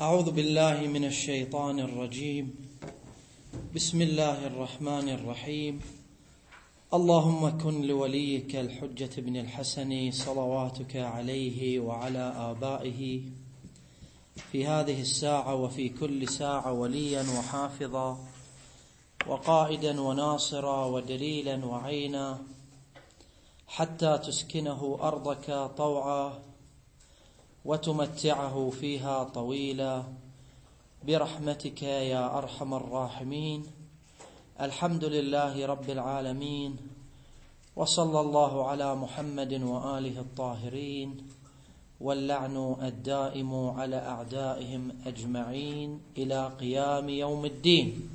أعوذ بالله من الشيطان الرجيم. بسم الله الرحمن الرحيم. اللهم كن لوليك الحجة بن الحسن صلواتك عليه وعلى آبائه في هذه الساعة وفي كل ساعة وليا وحافظا وقائدا وناصرا ودليلا وعينا حتى تسكنه أرضك طوعا وتمتعه فيها طويلا برحمتك يا أرحم الراحمين. الحمد لله رب العالمين، وصلى الله على محمد وآله الطاهرين، واللعن الدائم على أعدائهم أجمعين إلى قيام يوم الدين.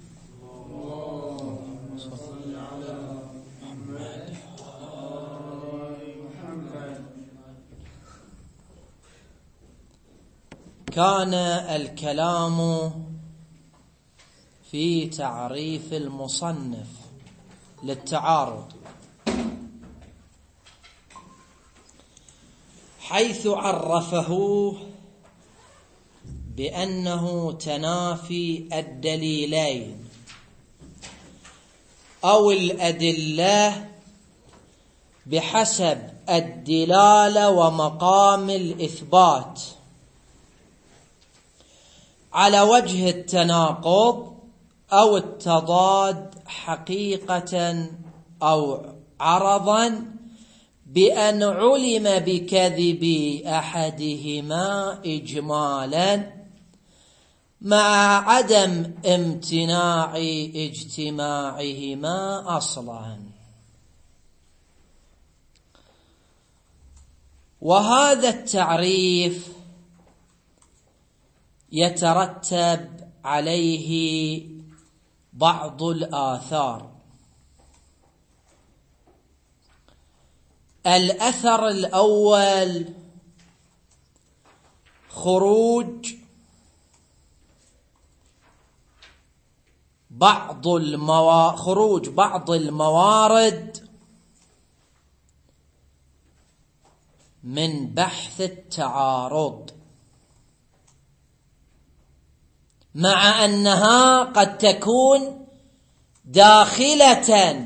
كان الكلام في تعريف المصنف للتعارض، حيث عرفه بأنه تنافي الدليلين أو الأدلة بحسب الدلالة ومقام الإثبات على وجه التناقض أو التضاد حقيقة أو عرضا، بأن علم بكذب أحدهما إجمالا مع عدم امتناع اجتماعهما أصلا. وهذا التعريف يترتب عليه بعض الآثار. الأثر الأول خروج بعض الموارد من بحث التعارض، مع أنها قد تكون داخلة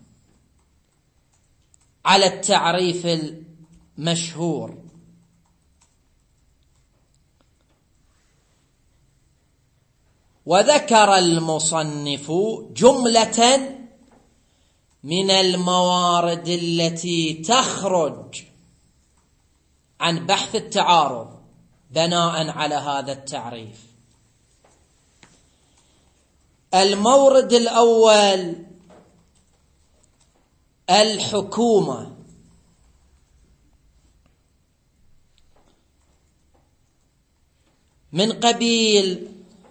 على التعريف المشهور. وذكر المصنف جملة من الموارد التي تخرج عن بحث التعارض بناء على هذا التعريف. المورد الأول الحكومة، من قبيل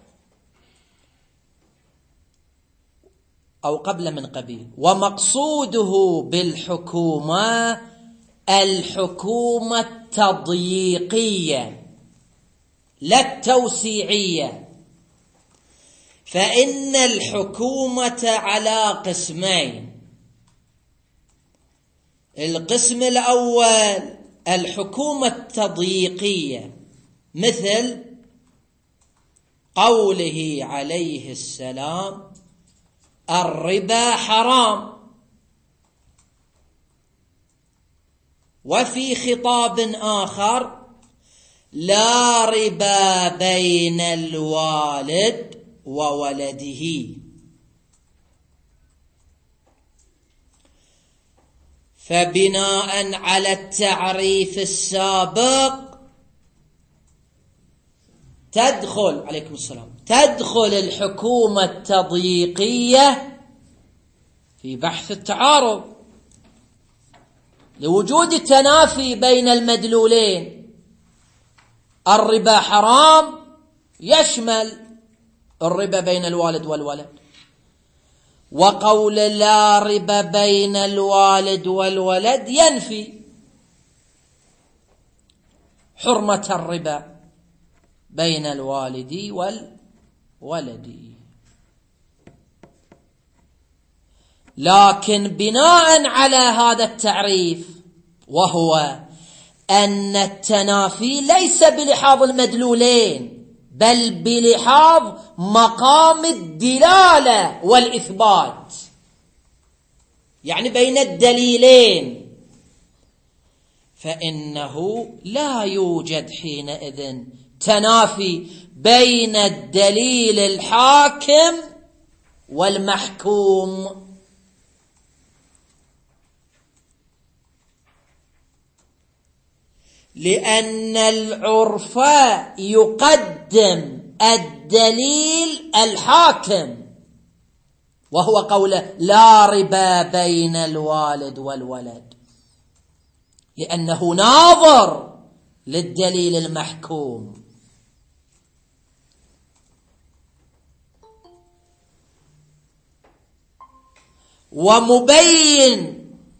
أو قبل من قبيل، ومقصوده بالحكومة الحكومة التضييقية لا التوسيعية، فإن الحكومة على قسمين. القسم الأول الحكومة التضييقية، مثل قوله عليه السلام الربا حرام، وفي خطاب آخر لا ربا بين الوالد وولده. فبناء على التعريف السابق تدخل الحكومة التضييقية في بحث التعارض لوجود التنافي بين المدلولين. الربا حرام يشمل الربا بين الوالد والولد، وقول لا ربا بين الوالد والولد ينفي حرمة الربا بين الوالد والولد. لكن بناء على هذا التعريف، وهو أن التنافي ليس بلحاظ المدلولين بل بلحاظ مقام الدلالة والإثبات، يعني بين الدليلين، فإنه لا يوجد حينئذ تنافي بين الدليل الحاكم والمحكوم. لأن العرف يقدم الدليل الحاكم، وهو قوله لا ربا بين الوالد والولد، لأنه ناظر للدليل المحكوم. ومبين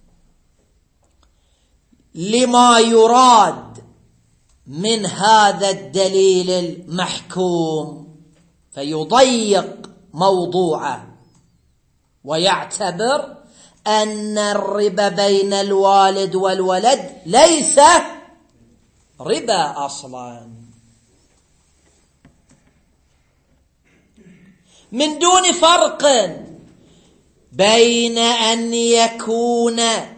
لما يراد من هذا الدليل المحكوم، فيضيق موضوعه ويعتبر أن الربا بين الوالد والولد ليس ربا أصلا، من دون فرق بين أن يكون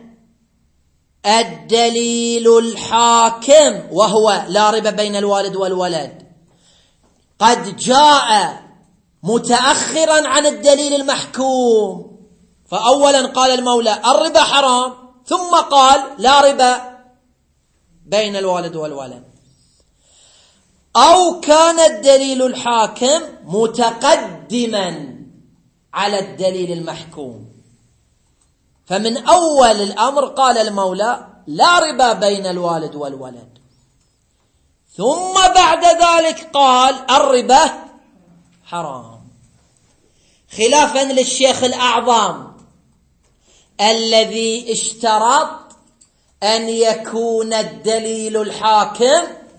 الدليل الحاكم وهو لا ربا بين الوالد والولد قد جاء متأخرا عن الدليل المحكوم، فأولا قال المولى الربا حرام، ثم قال لا ربا بين الوالد والولد، أو كان الدليل الحاكم متقدما على الدليل المحكوم، فمن أول الأمر قال المولى لا ربا بين الوالد والولد، ثم بعد ذلك قال الربا حرام، خلافا للشيخ الأعظم الذي اشترط أن يكون الدليل الحاكم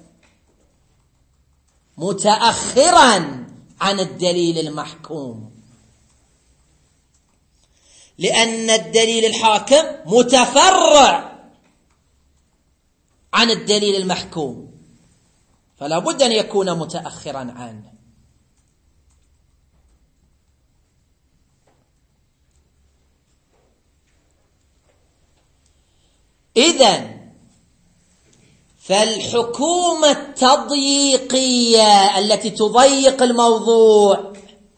متأخرا عن الدليل المحكوم، لأن الدليل الحاكم متفرع عن الدليل المحكوم، فلا بد أن يكون متأخرا عنه. إذن فالحكومة التضييقية التي تضيق الموضوع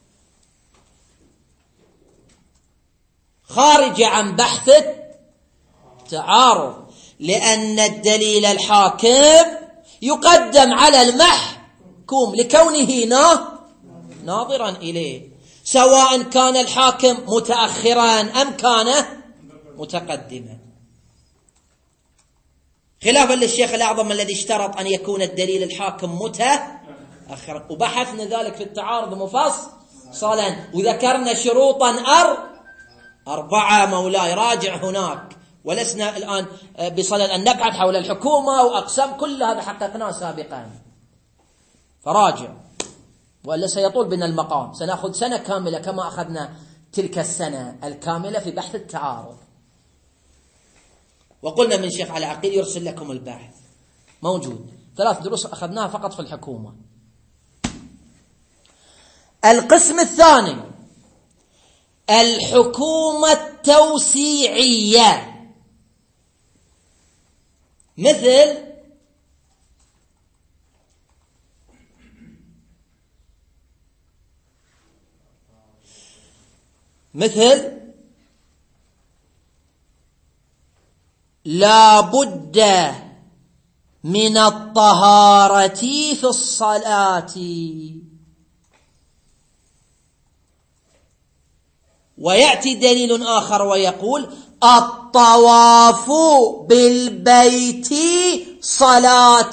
خارجة عن بحث التعارض، لأن الدليل الحاكم يقدم على المحكوم لكونه ناظرا إليه، سواء كان الحاكم متأخرا أم كان متقدما، خلافا للشيخ الأعظم الذي اشترط أن يكون الدليل الحاكم متأخرا. وبحثنا ذلك في التعارض مفصلا، وذكرنا شروطا 4 مولاي، راجع هناك، ولسنا الآن بصدد أن نبحث حول الحكومة وأقسام، كل هذا حققناه سابقا، فراجع، وإلا سيطول بنا المقام، سنأخذ سنة كاملة كما أخذنا تلك السنة الكاملة في بحث التعارض. وقلنا من شيخ علي عقيل يرسل لكم الباحث، موجود، 3 دروس أخذناها فقط في الحكومة. القسم الثاني الحكومة التوسيعية، مثل لا بد من الطهارة في الصلاة، ويأتي دليل آخر ويقول الطواف بالبيت صلاة.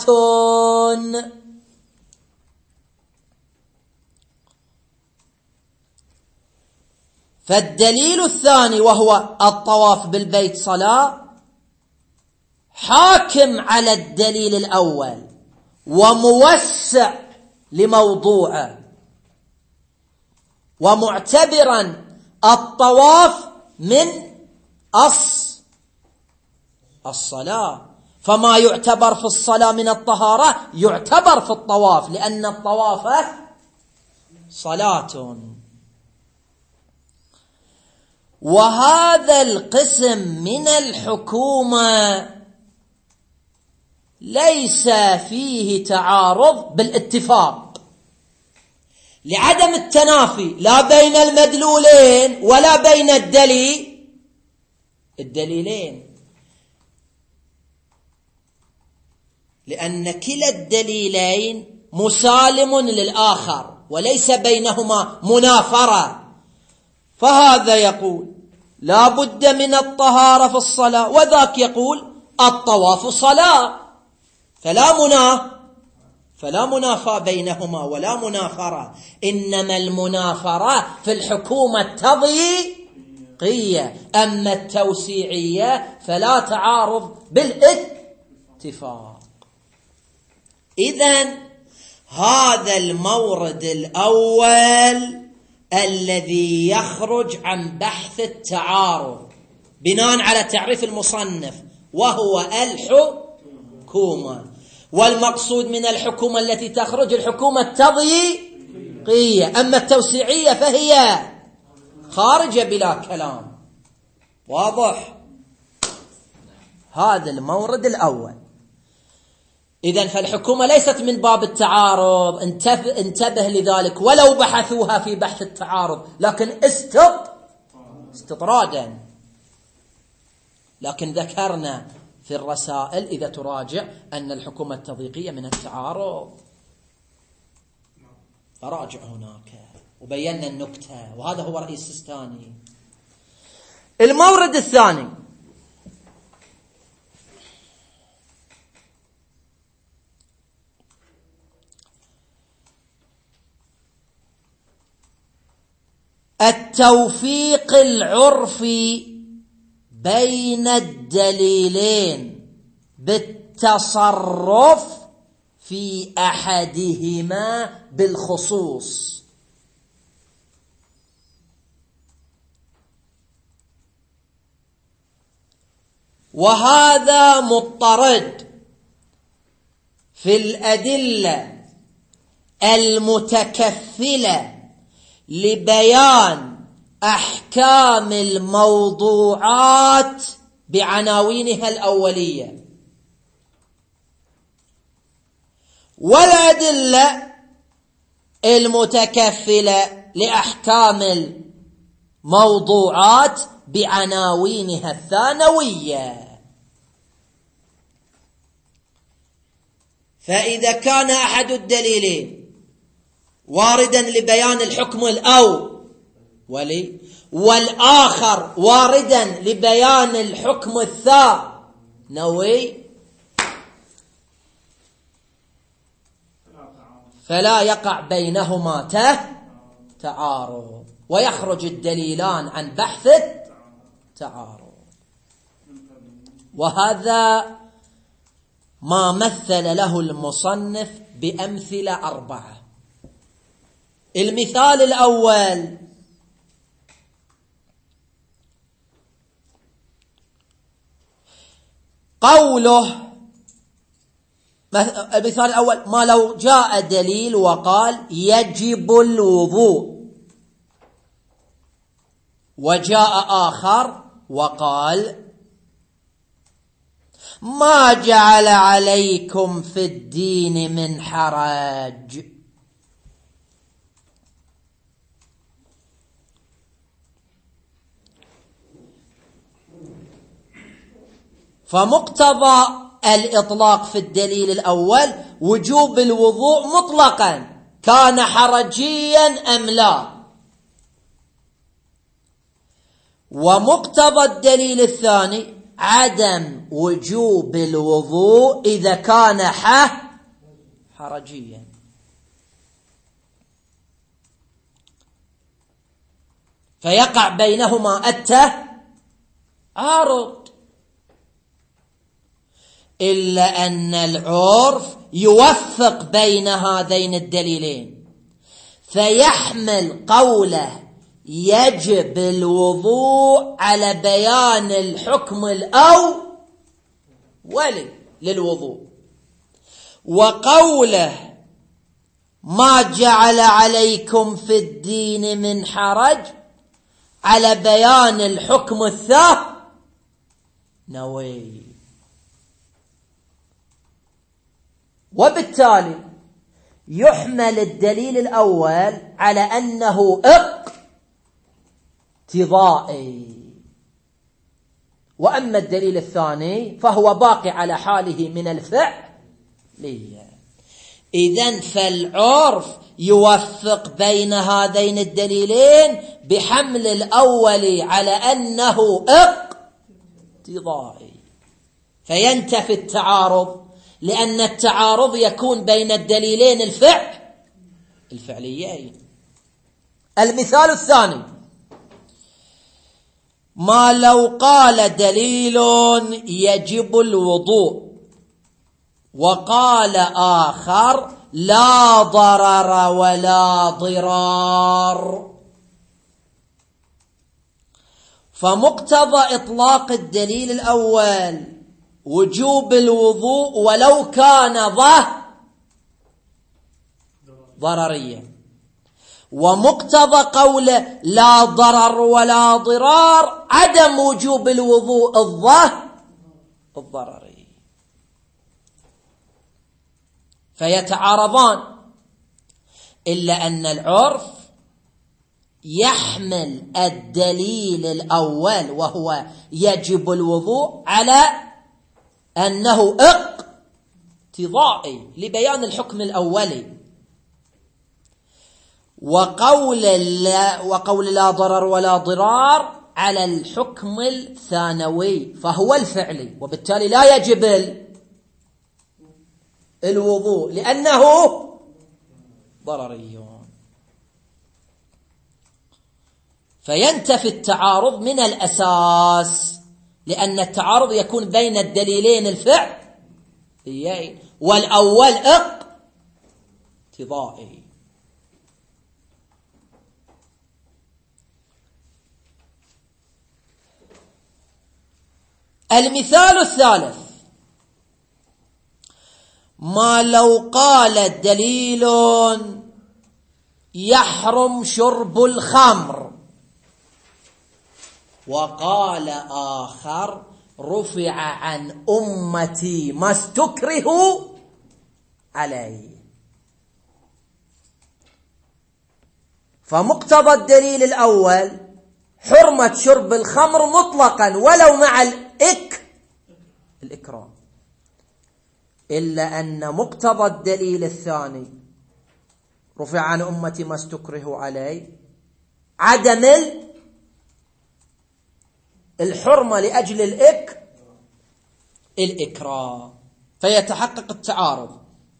فالدليل الثاني وهو الطواف بالبيت صلاة حاكم على الدليل الأول وموسع لموضوعه، ومعتبرا الطواف من الصلاة، فما يعتبر في الصلاة من الطهارة يعتبر في الطواف، لأن الطواف صلاة. وهذا القسم من الحكومة ليس فيه تعارض بالاتفاق، لعدم التنافي لا بين المدلولين ولا بين الدليلين، لأن كلا الدليلين مسالم للآخر وليس بينهما منافرة. فهذا يقول لا بد من الطهارة في الصلاة، وذاك يقول الطواف صلاة، فلا منافاة بينهما ولا منافرة، إنما المنافرة في الحكومة التضييقية، أما التوسيعية فلا تعارض بالاتفاق. إذن هذا المورد الأول الذي يخرج عن بحث التعارض بناء على تعريف المصنف، وهو الحكومة. والمقصود من الحكومة التي تخرج الحكومة التضييقية، أما التوسيعية فهي خارجة بلا كلام. واضح؟ هذا المورد الأول. إذن فالحكومة ليست من باب التعارض، انتبه لذلك، ولو بحثوها في بحث التعارض، لكن استطرادا. لكن ذكرنا في الرسائل إذا تراجع أن الحكومة التضييقية من التعارض، أراجع هناك وبينا النكتة، وهذا هو رأي السيستاني. المورد الثاني التوفيق العرفي بين الدليلين بالتصرف في أحدهما بالخصوص. وهذا مضطرد في الأدلة المتكفلة لبيان أحكام الموضوعات بعناوينها الأولية، والأدلة المتكفلة لأحكام الموضوعات بعناوينها الثانوية. فإذا كان أحد الدليلين واردا لبيان الحكم الأولي والآخر واردا لبيان الحكم الثانوي، فلا يقع بينهما تعارض، ويخرج الدليلان عن بحث التعارض. وهذا ما مثل له المصنف بأمثلة 4. المثال الأول: قوله، المثال الأول: ما لو جاء دليل وقال يجب الوضوء، وجاء آخر وقال ما جعل عليكم في الدين من حرج. فمقتضى الإطلاق في الدليل الأول وجوب الوضوء مطلقا، كان حرجيا أم لا. ومقتضى الدليل الثاني عدم وجوب الوضوء إذا كان حرجيا. فيقع بينهما التعارض، إلا أن العرف يوفق بين هذين الدليلين، فيحمل قوله يجب الوضوء على بيان الحكم الأولي، للوضوء. وقوله ما جعل عليكم في الدين من حرج على بيان الحكم الثانوي، وبالتالي يحمل الدليل الأول على أنه اقتضائي، وأما الدليل الثاني فهو باقي على حاله من الفعلية. إذن فالعرف يوفق بين هذين الدليلين بحمل الأول على أنه اقتضائي، فينتفي التعارض، لأن التعارض يكون بين الدليلين الفعليين. المثال الثاني: ما لو قال دليل يجب الوضوء وقال آخر لا ضرر ولا ضرار، فمقتضى إطلاق الدليل الأول وجوب الوضوء ولو كان ضرريا، ومقتضى قوله لا ضرر ولا ضرار عدم وجوب الوضوء الضرري، فيتعارضان، إلا أن العرف يحمل الدليل الأول وهو يجب الوضوء على أنه اقتضائي لبيان الحكم الأولي، وقول لا ضرر ولا ضرار على الحكم الثانوي فهو الفعلي، وبالتالي لا يجب الوضوء لأنه ضرري. فينتفي التعارض من الأساس، لأن التعارض يكون بين الدليلين الفعليين، والأول اقتضائي. المثال الثالث: ما لو قال دليل يحرم شرب الخمر وقال آخر رفع عن أمتي ما استكرهوا عليه، فمقتضى الدليل الأول حرمة شرب الخمر مطلقا ولو مع الإكراه، إلا أن مقتضى الدليل الثاني رفع عن أمتي ما استكرهوا عليه عدم الحرمة لأجل الإكراه، فيتحقق التعارض.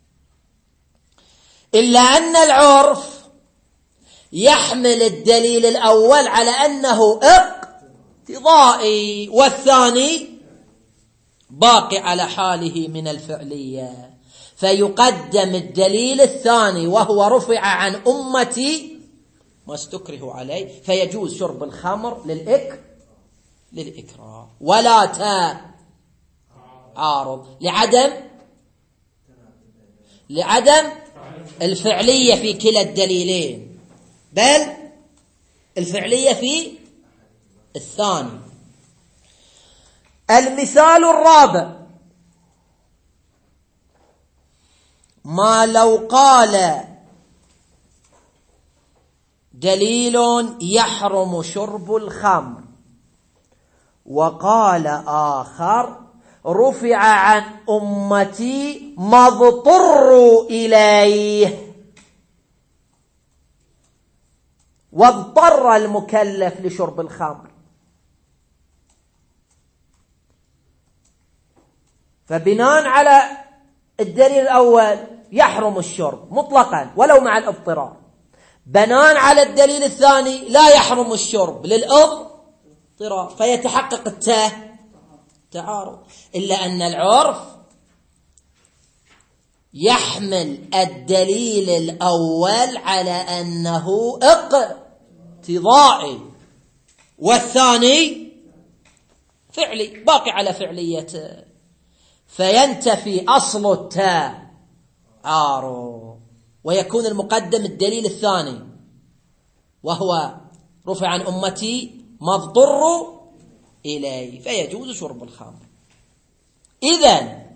إلا أن العرف يحمل الدليل الأول على أنه اقتضائي، والثاني باقي على حاله من الفعلية، فيقدم الدليل الثاني وهو رفع عن أمتي ما استكره عليه، فيجوز شرب الخمر للإكراه ولا تعارض لعدم الفعلية في كلا الدليلين، بل الفعلية في الثاني. المثال الرابع: ما لو قال دليل يحرم شرب الخمر وقال آخر رفع عن أمتي ما اضطروا إليه، واضطر المكلف لشرب الخمر، فبناء على الدليل الأول يحرم الشرب مطلقا ولو مع الاضطرار، بناء على الدليل الثاني لا يحرم الشرب للاضطرار، فيتحقق التعارض. إلا أن العرف يحمل الدليل الأول على أنه اقتضائي، والثاني فعلي باقي على فعليته، فينتفي أصل التعارض، ويكون المقدم الدليل الثاني وهو رفع عن أمتي ما اضطروا إليه، فيجوز شرب الخمر. إذن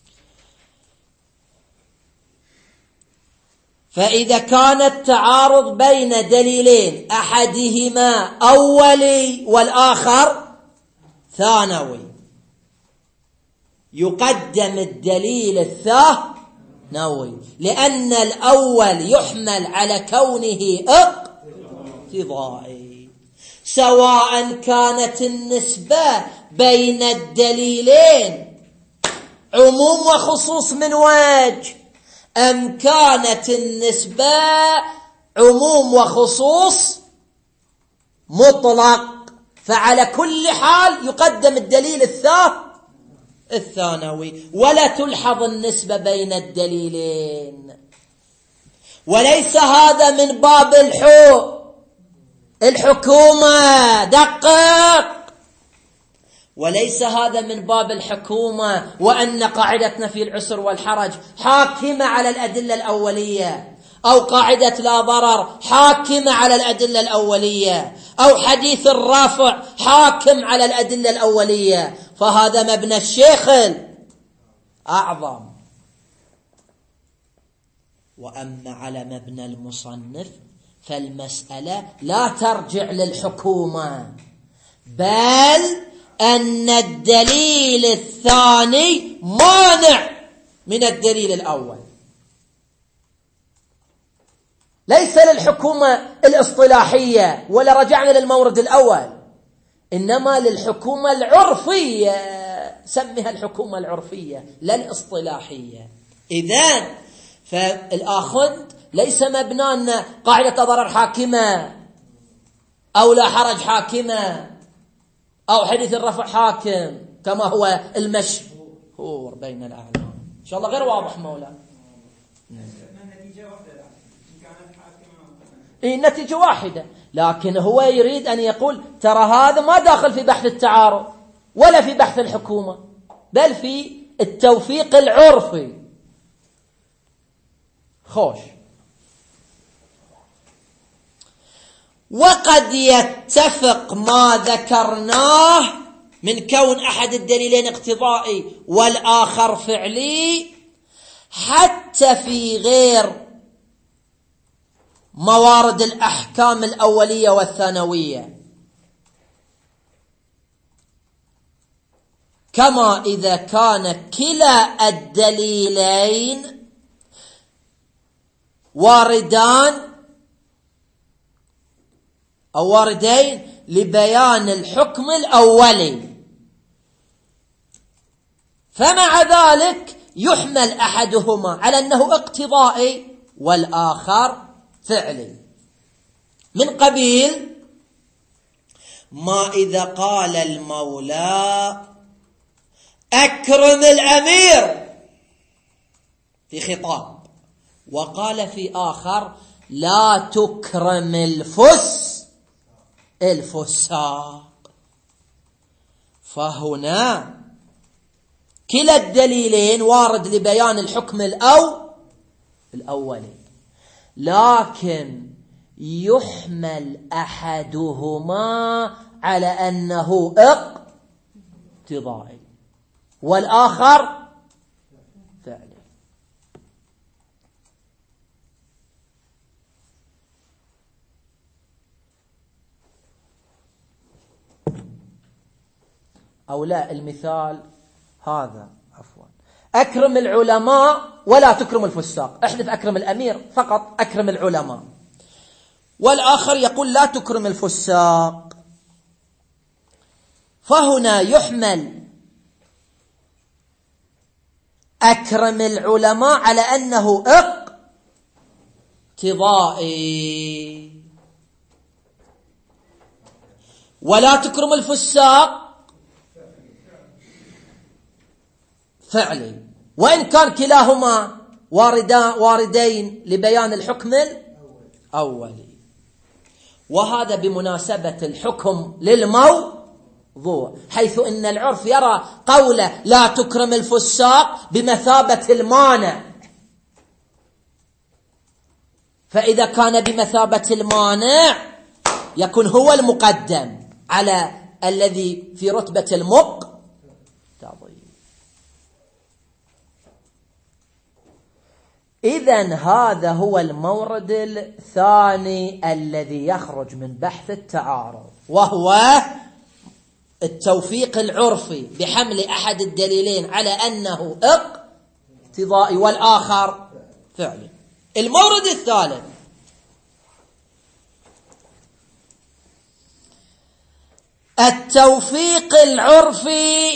فإذا كان التعارض بين دليلين أحدهما أولي والآخر ثانوي، يقدم الدليل الثانوي، لأن الأول يحمل على كونه اقتضائي، سواء كانت النسبة بين الدليلين عموم وخصوص من وجه، أم كانت النسبة عموم وخصوص مطلق، فعلى كل حال يقدم الدليل الثانوي، ولا تلحظ النسبة بين الدليلين. وليس هذا من باب الحكومة، دقق، وليس هذا من باب الحكومة وأن قاعدتنا في العسر والحرج حاكمة على الأدلة الأولية، أو قاعدة لا ضرر حاكمة على الأدلة الأولية، أو حديث الرافع حاكم على الأدلة الأولية، فهذا مبنى الشيخ الأعظم. وأما على مبنى المصنف فالمسألة لا ترجع للحكومة، بل أن الدليل الثاني مانع من الدليل الأول، ليس للحكومة الاصطلاحية ولا رجعنا للمورد الأول، إنما للحكومة العرفية، سميها الحكومة العرفية لا الاصطلاحية. إذن فالآخذ ليس مبنى قاعدة ضرر حاكمة أو لا حرج حاكمة أو حديث الرفع حاكم كما هو المشهور بين الأعلام. إن شاء الله غير واضح مولانا. النتيجة واحدة، لكن هو يريد أن يقول ترى هذا ما داخل في بحث التعارض ولا في بحث الحكومة، بل في التوفيق العرفي. خوش. وقد يتفق ما ذكرناه من كون أحد الدليلين اقتضائي والآخر فعلي حتى في غير موارد الأحكام الأولية والثانوية، كما إذا كان كلا الدليلين واردين لبيان الحكم الأولي، فمع ذلك يحمل أحدهما على أنه اقتضائي والآخر فعلي، من قبيل ما إذا قال المولى أكرم الأمير في خطاب، وقال في آخر لا تكرم الفساق، فهنا كلا الدليلين وارد لبيان الحكم الأولي، لكن يحمل أحدهما على أنه اقتضائي والآخر فعلي. أو لا، المثال هذا عفوا، أكرم العلماء ولا تكرم الفساق، احذف أكرم الأمير فقط أكرم العلماء، والآخر يقول لا تكرم الفساق، فهنا يحمل أكرم العلماء على أنه اقتضائي، ولا تكرم الفساق فعلي، وإن كان كلاهما واردين لبيان الحكم الأولي. وهذا بمناسبة الحكم الموضوع، حيث إن العرف يرى قوله لا تكرم الفساق بمثابة المانع، فإذا كان بمثابة المانع يكون هو المقدم على الذي في رتبة المقتضي. إذن هذا هو المورد الثاني الذي يخرج من بحث التعارض، وهو التوفيق العرفي بحمل أحد الدليلين على أنه اقتضائي والآخر فعلي. المورد الثالث التوفيق العرفي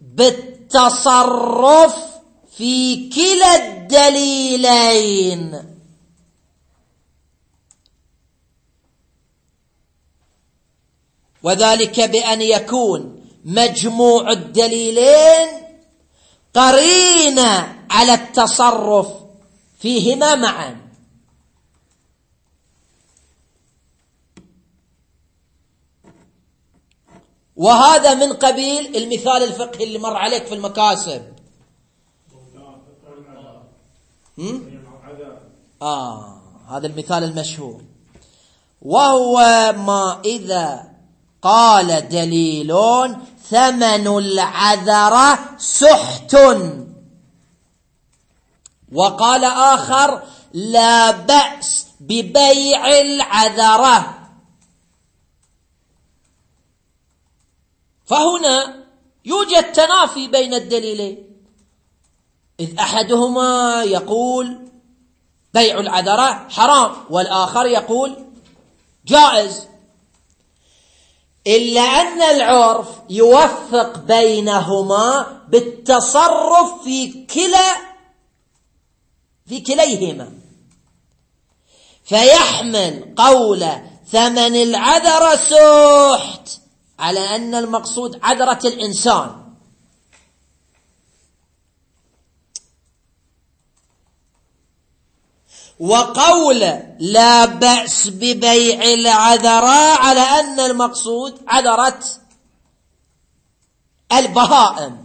بالتصرف في كلا الدليلين، وذلك بأن يكون مجموع الدليلين قرينة على التصرف فيهما معا. وهذا من قبيل المثال الفقهي اللي مر عليك في المكاسب. هذا المثال المشهور، وهو ما إذا قال دليل ثمن العذرة سحت، وقال آخر لا بأس ببيع العذرة، فهنا يوجد تنافي بين الدليلين، إذ أحدهما يقول بيع العذرة حرام والآخر يقول جائز، إلا أن العرف يوفق بينهما بالتصرف في كليهما، فيحمل قول ثمن العذرة سحت على أن المقصود عذرة الإنسان، وقول لا بأس ببيع العذرة على أن المقصود عذرة البهائم.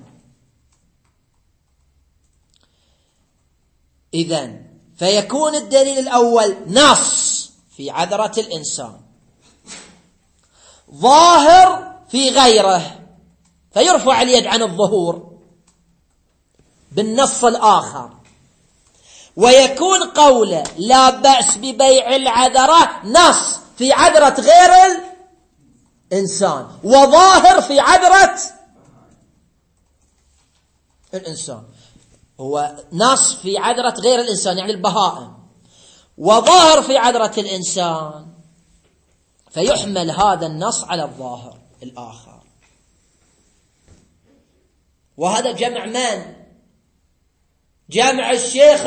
إذن فيكون الدليل الأول نص في عذرة الإنسان، ظاهر في غيره، فيرفع اليد عن الظهور بالنص الآخر، ويكون قوله لا بأس ببيع العذرة نص في عذرة غير الإنسان، وظاهر في عذرة الإنسان. هو نص في عذرة غير الإنسان يعني البهائم، وظاهر في عذرة الإنسان، فيحمل هذا النص على الظاهر الآخر. وهذا جمع من؟ جمع الشيخ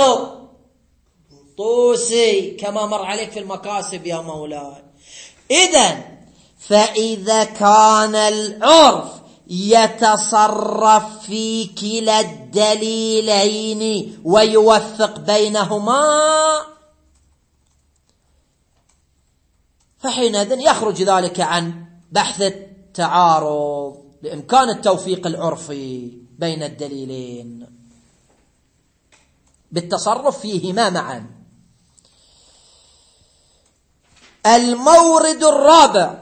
طوسي كما مر عليك في المكاسب يا مولاي. إذن فإذا كان العرف يتصرف في كلا الدليلين ويوفق بينهما، فحينئذ يخرج ذلك عن بحث التعارض بإمكان التوفيق العرفي بين الدليلين بالتصرف فيهما معا. المورد الرابع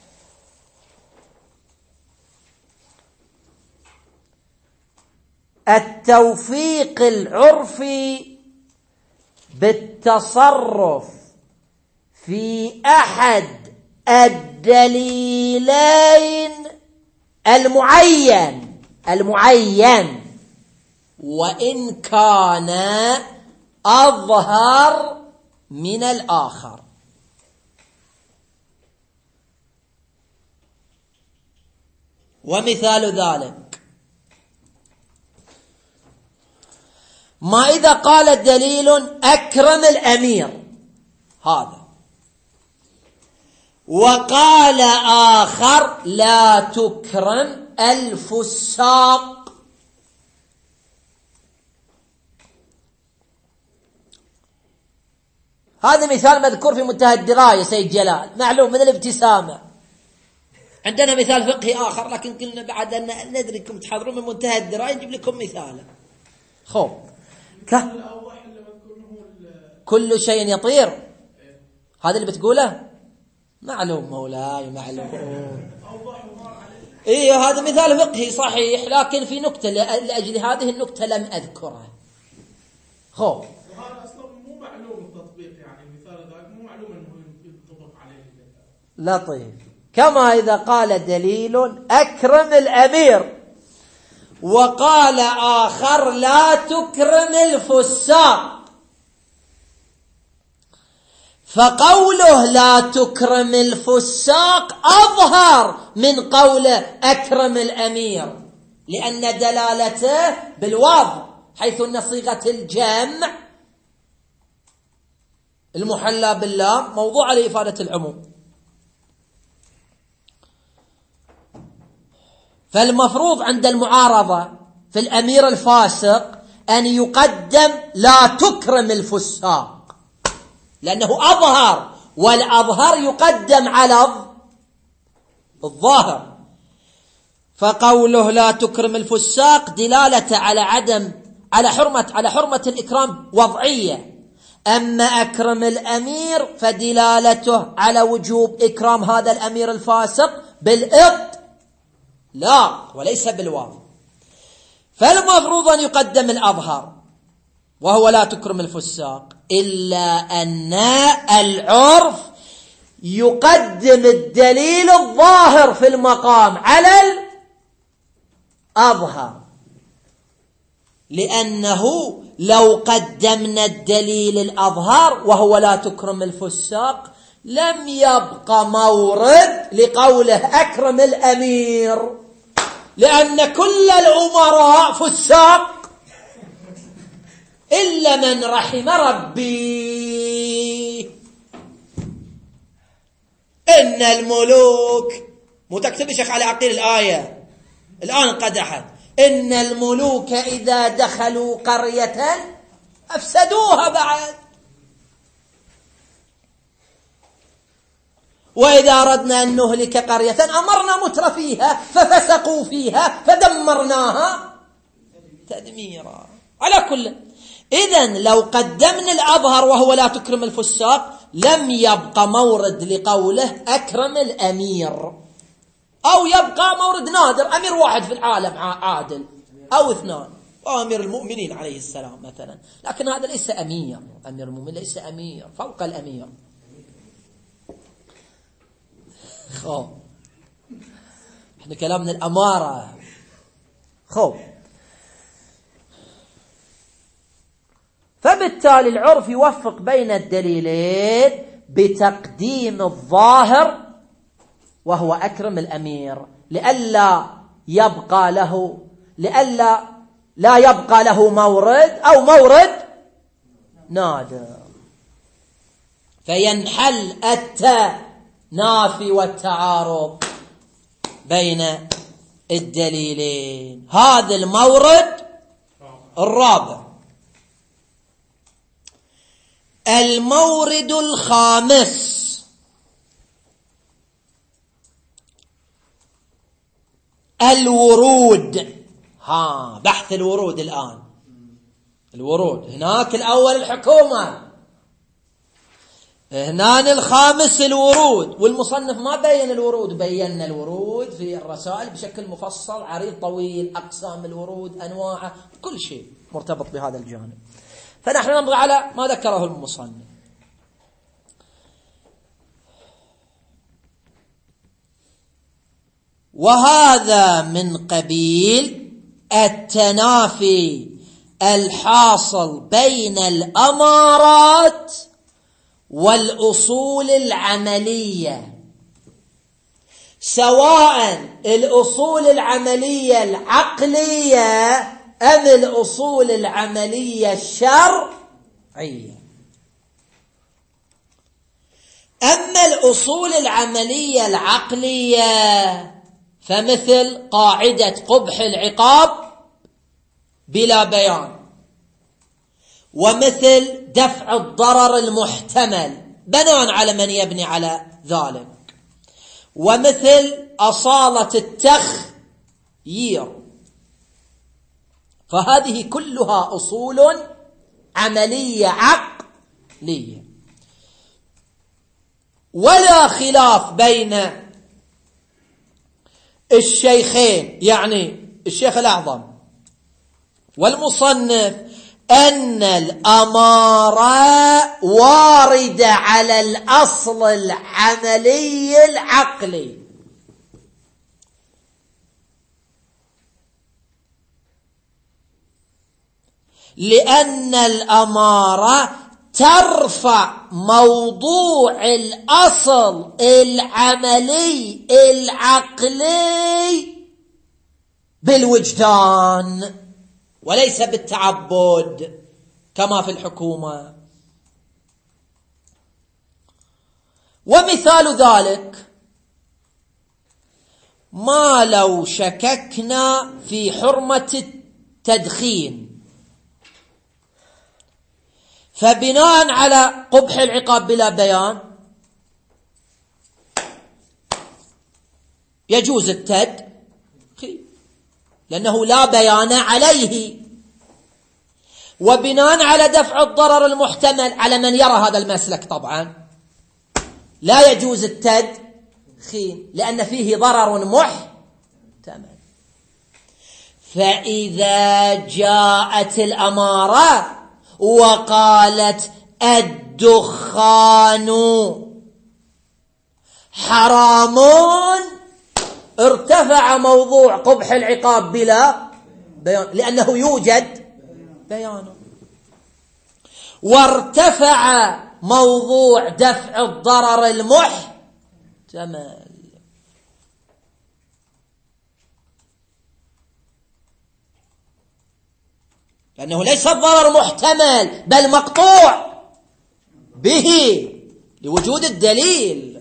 التوفيق العرفي بالتصرف في أحد الدليلين المعين وإن كان أظهر من الآخر. ومثال ذلك ما إذا قال دليل أكرم الأمير هذا، وقال آخر لا تكرم الفساق، هذا مثال مذكور في منتهى الدراية سيد جلال، معلوم من الابتسامة. عندنا مثال فقهي آخر، لكن قلنا بعد أن ندري أنكم تحضرون من منتهى الدراية نجيب لكم مثالا. خب كل شيء يطير، هذا اللي بتقوله معلوم مولاي معلوم. إيه هذا مثال فقهي صحيح، لكن في نكتة لأجل هذه النكتة لم أذكرها. خب وهذا أصلا مو معلوم التطبيق، يعني المثال ذاك مو معلوم أنه ينطبق عليه. لطيف. كما إذا قال دليل أكرم الأمير وقال آخر لا تكرم الفساق، فقوله لا تكرم الفساق أظهر من قوله أكرم الأمير، لأن دلالته بالواو، حيث أن صيغة الجمع المحلى باللام موضوع لإفادة العموم. فالمفروض عند المعارضة في الأمير الفاسق أن يقدم لا تكرم الفساق، لأنه أظهر، والأظهر يقدم على الظاهر. فقوله لا تكرم الفساق دلالة على حرمة الإكرام وضعية، أما أكرم الأمير فدلالته على وجوب إكرام هذا الأمير الفاسق بالإطلاق وليس بالواو. فالمفروض أن يقدم الأظهر وهو لا تكرم الفساق، إلا أن العرف يقدم الدليل الظاهر في المقام على الأظهر، لأنه لو قدمنا الدليل الأظهر وهو لا تكرم الفساق لم يبقى مورد لقوله أكرم الأمير، لأن كل الأمراء فساق إلا من رحم ربي. إن الملوك، مو تكتب شيخ علي عقيل الآية الآن قدحت، إن الملوك إذا دخلوا قرية أفسدوها بعد، وإذا أردنا أن نهلك قرية أمرنا مترفيها ففسقوا فيها فدمرناها تدميرا. على كل، إذن لو قدمنا الأظهر وهو لا تكرم الفساق لم يبقى مورد لقوله أكرم الأمير، أو يبقى مورد نادر، أمير واحد في العالم عادل أو اثنان، أمير المؤمنين عليه السلام مثلا، لكن هذا ليس أمير، أمير المؤمنين ليس أمير، فوق الأمير. احنا كلامنا الأمارة. فبالتالي العرف يوفق بين الدليلين بتقديم الظاهر وهو أكرم الأمير، لئلا لا يبقى له مورد أو مورد نادر، فينحل التنافي والتعارض بين الدليلين. هذا المورد الرابع. المورد الخامس الورود. بحث الورود الآن. الورود هناك الأول الحكومة، هنا الخامس الورود، والمصنف ما بين الورود، بينا الورود في الرسائل بشكل مفصل عريض طويل، أقسام الورود أنواعه كل شيء مرتبط بهذا الجانب. فنحن نمضي على ما ذكره المصنف. وهذا من قبيل التنافي الحاصل بين الأمارات والأصول العملية، سواء الأصول العملية العقلية أم الأصول العملية الشرعية. أما الأصول العملية العقلية فمثل قاعدة قبح العقاب بلا بيان، ومثل دفع الضرر المحتمل بناء على من يبني على ذلك، ومثل أصالة التخيير. فهذه كلها أصول عملية عقلية. ولا خلاف بين الشيخين، يعني الشيخ الأعظم والمصنف، أن الأمارة واردة على الأصل العملي العقلي، لأن الأمارة ترفع موضوع الأصل العملي العقلي بالوجدان وليس بالتعبد كما في الحكومة. ومثال ذلك ما لو شككنا في حرمة التدخين، فبناء على قبح العقاب بلا بيان يجوز التدخين لأنه لا بيان عليه، وبناء على دفع الضرر المحتمل على من يرى هذا المسلك طبعا لا يجوز التدخين لأن فيه ضرر محتمل. فإذا جاءت الأمارة وقالت الدخان حرام، ارتفع موضوع قبح العقاب بلا بيان لأنه يوجد بيانه، وارتفع موضوع دفع الضرر المحتمل. لأنه ليس الضرر محتمل بل مقطوع به لوجود الدليل،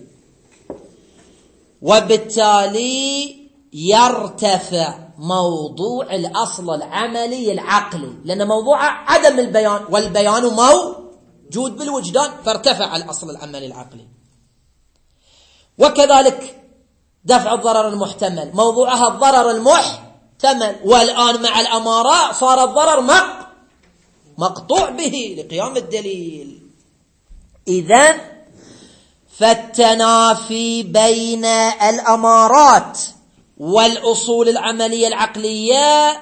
وبالتالي يرتفع موضوع الأصل العملي العقلي، لأن موضوع عدم البيان والبيان موجود بالوجدان، فارتفع الأصل العملي العقلي. وكذلك دفع الضرر المحتمل موضوعها الضرر المحتمل، والآن مع الأمارة صار الضرر مقطوع به لقيام الدليل. إذن فالتنافي بين الأمارات والأصول العملية العقلية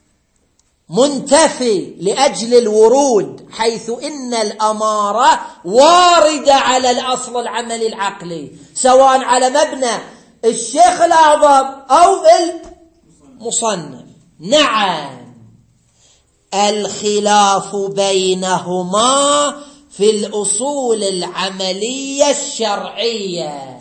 منتفي لأجل الورود، حيث إن الأمارة واردة على الأصل العملي العقلي سواء على مبنى الشيخ الأعظم أو المصنف. نعم، الخلاف بينهما في الأصول العملية الشرعية.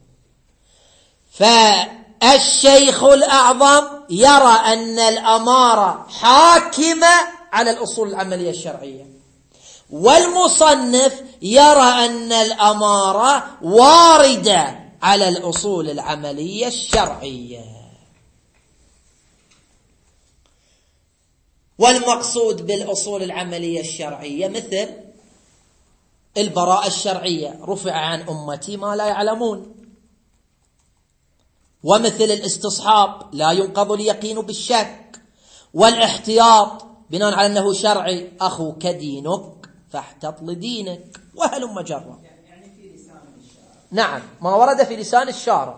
فالشيخ الأعظم يرى أن الأمارة حاكمة على الأصول العملية الشرعية، والمصنف يرى أن الأمارة واردة على الأصول العملية الشرعية. والمقصود بالأصول العملية الشرعية مثل البراءة الشرعية، رفع عن أمتي ما لا يعلمون، ومثل الاستصحاب لا ينقض اليقين بالشك، والاحتياط بناء على أنه شرعي أخوك دينك فاحتط لدينك، وهلم جرا. يعني في لسان الشارع. نعم، ما ورد في لسان الشارع.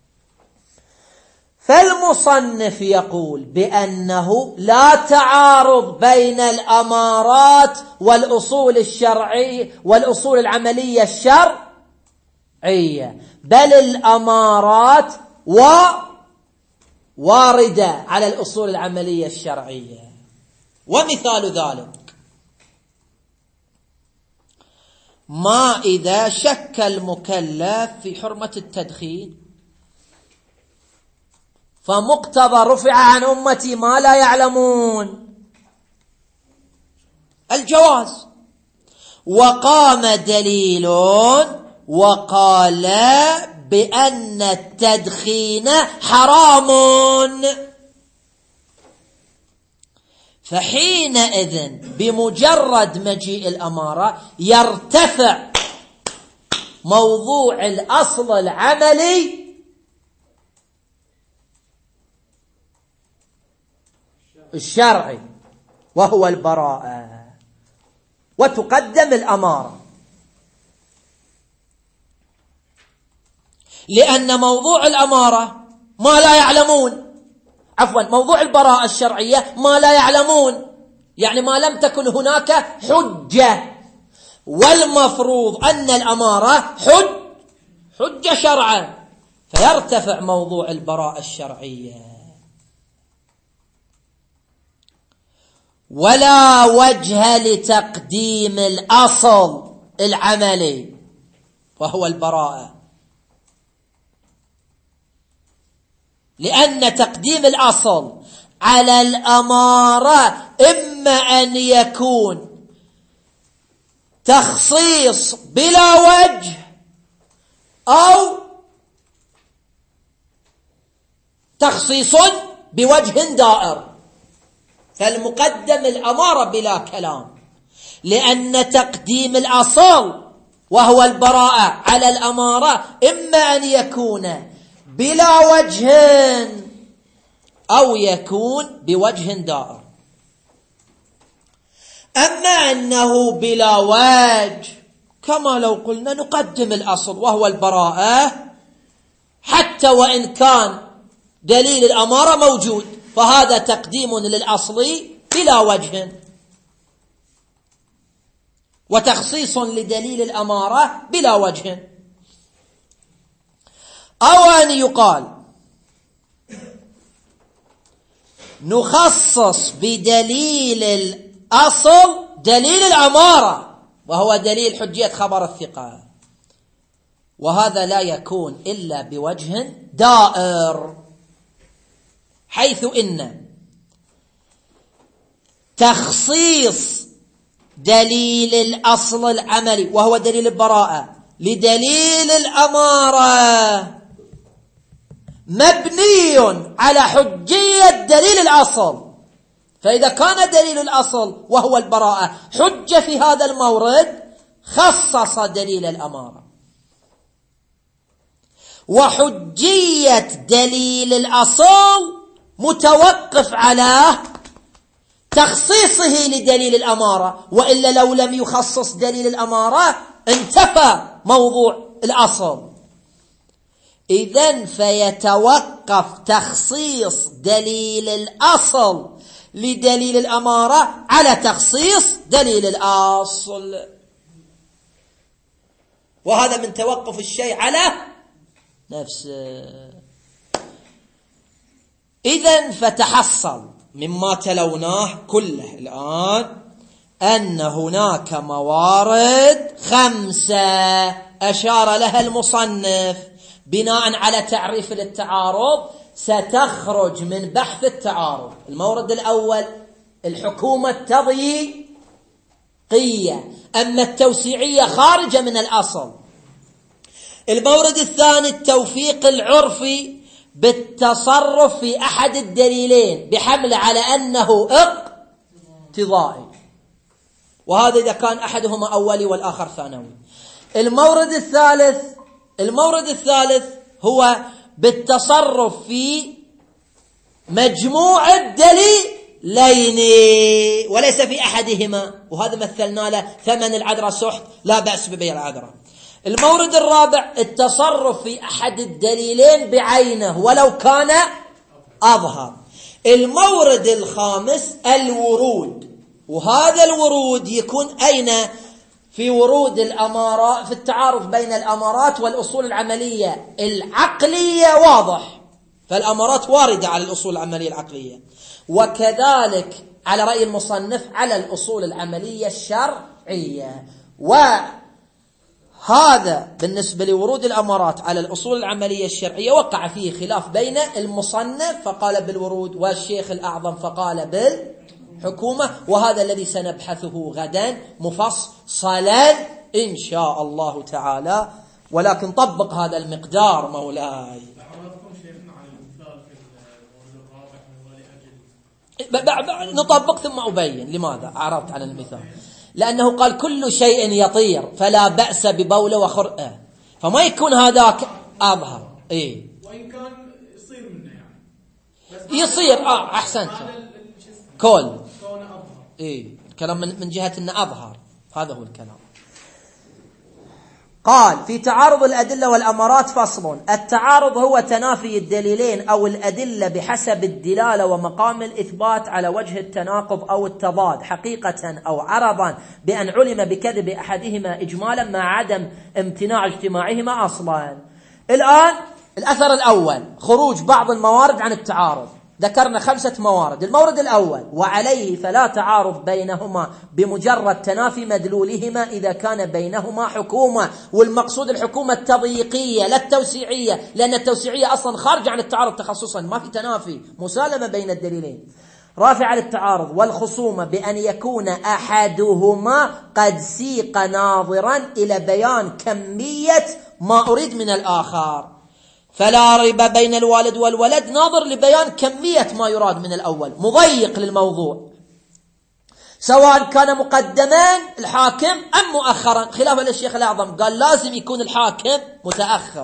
فالمصنف يقول بأنه لا تعارض بين الأمارات والأصول الشرعية والأصول العملية الشرعية، بل الأمارات واردة على الأصول العملية الشرعية. ومثال ذلك ما إذا شك المكلف في حرمة التدخين، فمقتضى رفع عن أمتي ما لا يعلمون الجواز، وقام دليل وقال بأن التدخين حرام، فحينئذ بمجرد مجيء الأمارة يرتفع موضوع الأصل العملي الشرعي وهو البراءة، وتقدم الأمارة، لأن موضوع الأمارة ما لا يعلمون، عفوا موضوع البراءة الشرعية ما لا يعلمون، يعني ما لم تكن هناك حجة، والمفروض أن الأمارة حجة شرعا، فيرتفع موضوع البراءة الشرعية. ولا وجه لتقديم الأصل العملي وهو البراءة، لأن تقديم الأصل على الأمارة إما أن يكون تخصيص بلا وجه أو تخصيص بوجه دائر، فالمقدم الأمارة بلا كلام، لأن تقديم الأصل وهو البراءة على الأمارة إما أن يكون بلا وجه أو يكون بوجه دائر. أما أنه بلا وجه كما لو قلنا نقدم الأصل وهو البراءة حتى وإن كان دليل الأمارة موجود، فهذا تقديم للأصل بلا وجه وتخصيص لدليل الأمارة بلا وجه. أو أن يقال نخصص بدليل الأصل دليل الأمارة وهو دليل حجية خبر الثقة، وهذا لا يكون إلا بوجه دائر، حيث إن تخصيص دليل الأصل العملي وهو دليل البراءة لدليل الأمارة مبني على حجية دليل الأصل، فإذا كان دليل الأصل وهو البراءة حجة في هذا المورد خصص دليل الأمارة، وحجية دليل الأصل متوقف على تخصيصه لدليل الأمارة، وإلا لو لم يخصص دليل الأمارة انتفى موضوع الأصل. إذن فيتوقف تخصيص دليل الأصل لدليل الأمارة على تخصيص دليل الأصل، وهذا من توقف الشيء على نفسه. إذن فتحصل مما تلوناه كله الآن أن هناك موارد 5 أشار لها المصنف بناء على تعريف للتعارض ستخرج من بحث التعارض. المورد الأول الحكومة التضييقية، أما التوسيعية خارجة من الأصل. المورد الثاني التوفيق العرفي بالتصرف في أحد الدليلين بحمل على أنه اقتضائي، وهذا إذا كان أحدهما أولي والآخر ثانوي. المورد الثالث هو بالتصرف في مجموع الدليلين وليس في أحدهما، وهذا مثلنا له ثمن العذراء سحت لا بأس ببيع العذراء. المورد الرابع التصرف في أحد الدليلين بعينه ولو كان أظهر. المورد الخامس الورود، وهذا الورود يكون أين؟ في ورود الأمارات، في التعارض بين الأمارات والأصول العملية العقلية واضح، فالأمارات واردة على الأصول العملية العقلية، وكذلك على رأي المصنف على الأصول العملية الشرعية. وهذا بالنسبة لورود الأمارات على الأصول العملية الشرعية وقع فيه خلاف بين المصنف فقال بالورود والشيخ الأعظم فقال بالحكومة، وهذا الذي سنبحثه غدا مفصلا إن شاء الله تعالى. ولكن طبق هذا المقدار مولاي. نطبق ثم أبين لماذا أعرضت عن المثال، لأنه قال كل شيء يطير فلا بأس ببول وخرء، فما يكون هذاك أظهر. وإن كان يصير منه يعني يصير أحسنت كون أظهر. الكلام من جهة أن أظهر، هذا هو الكلام. قال في تعارض الأدلة والأمارات فصل. التعارض هو تنافي الدليلين أو الأدلة بحسب الدلالة ومقام الإثبات على وجه التناقض أو التضاد حقيقة أو عرضا، بأن علم بكذب أحدهما إجمالا مع عدم امتناع اجتماعهما أصلا. الآن الأثر الأول خروج بعض الموارد عن التعارض. ذكرنا 5 موارد. المورد الأول: وعليه فلا تعارض بينهما بمجرد تنافي مدلولهما إذا كان بينهما حكومة. والمقصود الحكومة التضييقية لا التوسيعية، لأن التوسيعية أصلا خارج عن التعارض تخصصا، ما في تنافي، مسالمة بين الدليلين. رافع للتعارض والخصومة بأن يكون أحدهما قد سيق ناظرا إلى بيان كمية ما أريد من الآخر، فلا ريب بين الوالد والولد ناظر لبيان كمية ما يراد من الأول، مضيق للموضوع، سواء كان مقدما الحاكم أم مؤخرا، خلافا للشيخ الأعظم قال لازم يكون الحاكم متأخر.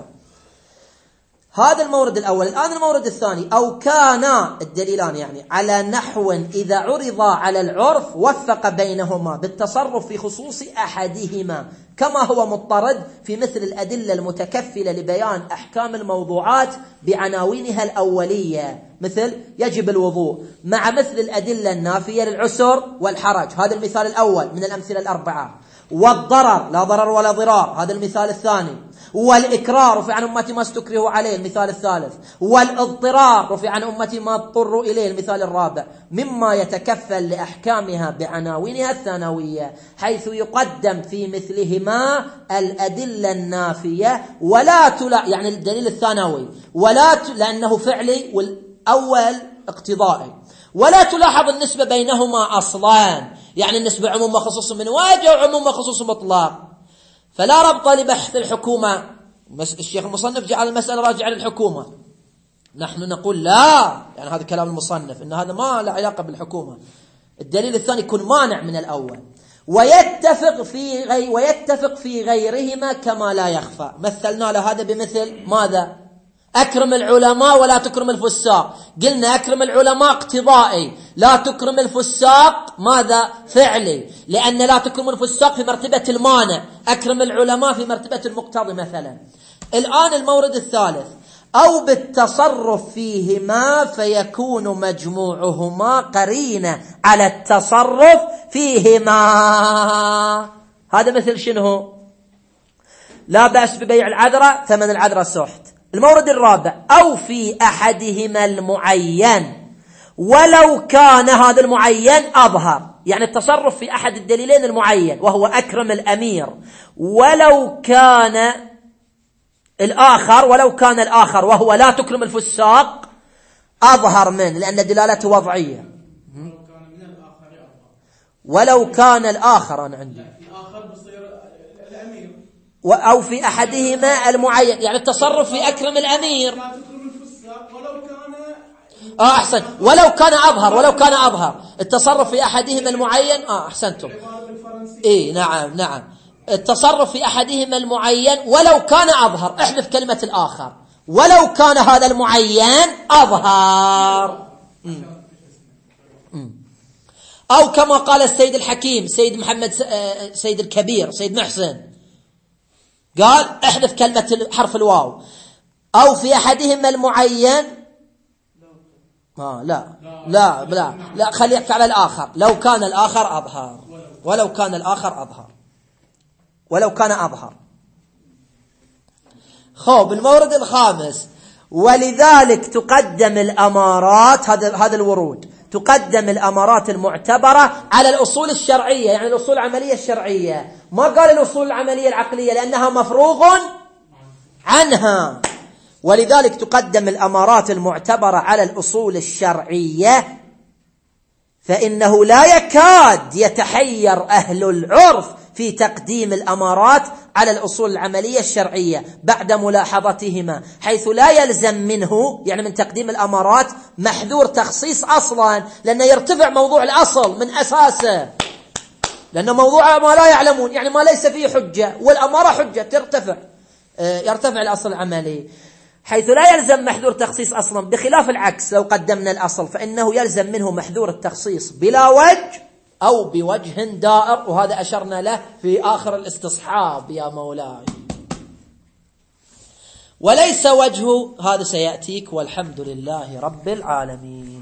هذا المورد الأول. الآن المورد الثاني: أو كان الدليلان يعني على نحو إذا عرضا على العرف وفق بينهما بالتصرف في خصوص أحدهما، كما هو مضطرد في مثل الأدلة المتكفلة لبيان أحكام الموضوعات بعناوينها الأولية، مثل يجب الوضوء، مع مثل الأدلة النافية للعسر والحرج، هذا المثال الأول من الأمثلة 4، والضرر لا ضرر ولا ضرار، هذا المثال الثاني، والإكرار رفع عن أمتي ما استكرهوا عليه، المثال الثالث، والاضطرار رفع عن أمتي ما اضطروا إليه، المثال الرابع، مما يتكفل لأحكامها بعناوينها الثانوية، حيث يقدم في مثلهما الأدلة النافية ولا يعني الدليل الثانوي لأنه فعلي والأول اقتضائي، ولا تلاحظ النسبة بينهما أصلا، يعني النسبة عموم وخصوص من وجه وعموم وخصوص مطلق، فلا ربط لبحث الحكومة. الشيخ المصنف جعل المسألة راجعة للحكومة، نحن نقول لا، يعني هذا كلام المصنف إن هذا ما له علاقة بالحكومة، الدليل الثاني يكون مانع من الأول، ويتفق في غيرهما كما لا يخفى. مثلنا له هذا بمثل ماذا؟ أكرم العلماء ولا تكرم الفساق. قلنا أكرم العلماء اقتضائي، لا تكرم الفساق ماذا؟ فعلي، لأن لا تكرم الفساق في مرتبة المانع، أكرم العلماء في مرتبة المقتضي مثلا. الآن المورد الثالث: أو بالتصرف فيهما فيكون مجموعهما قرينة على التصرف فيهما. هذا مثل شنو؟ لا بأس ببيع العذرة، ثمن العذرة سحت. المورد الرابع: أو في أحدهما المعين ولو كان هذا المعين أظهر، يعني التصرف في أحد الدليلين المعين وهو أكرم الأمير، ولو كان الآخر وهو لا تكرم الفساق أظهر منه، لأن دلالته وضعية. ولو كان الآخر أنا عندي الآخر بصير الأمير، أو في أحدهما المعين، يعني التصرف في أكرم الأمير أحسن، ولو كان أظهر التصرف في أحدهما المعين أحسنتم نعم التصرف في أحدهما المعين ولو كان أظهر، احذف كلمة الآخر، ولو كان هذا المعين أظهر. أو كما قال السيد الحكيم سيد محمد سيد الكبير سيد محسن، قال احذف كلمة حرف الواو، أو في أحدهما المعين لا خليك على الآخر، لو كان الآخر أظهر، ولو كان أظهر. خوب المورد الخامس: ولذلك تقدم الأمارات، هذا الورود، تقدم الأمارات المعتبرة على الأصول الشرعية، يعني الأصول العملية الشرعية، ما قال الأصول العملية العقلية لأنها مفروغ عنها. ولذلك تقدم الأمارات المعتبرة على الأصول الشرعية، فإنه لا يكاد يتحير أهل العرف في تقديم الأمارات على الأصول العملية الشرعية بعد ملاحظتهما، حيث لا يلزم منه يعني من تقديم الأمارات محذور تخصيص أصلا، لأنه يرتفع موضوع الأصل من أساسه، لأن موضوع ما لا يعلمون يعني ما ليس فيه حجة، والأمارة حجة يرتفع الأصل العملي. حيث لا يلزم محذور تخصيص أصلا، بخلاف العكس لو قدمنا الأصل فإنه يلزم منه محذور التخصيص بلا وجه أو بوجه دائر، وهذا أشرنا له في آخر الاستصحاب يا مولاي. وليس وجه هذا سيأتيك، والحمد لله رب العالمين.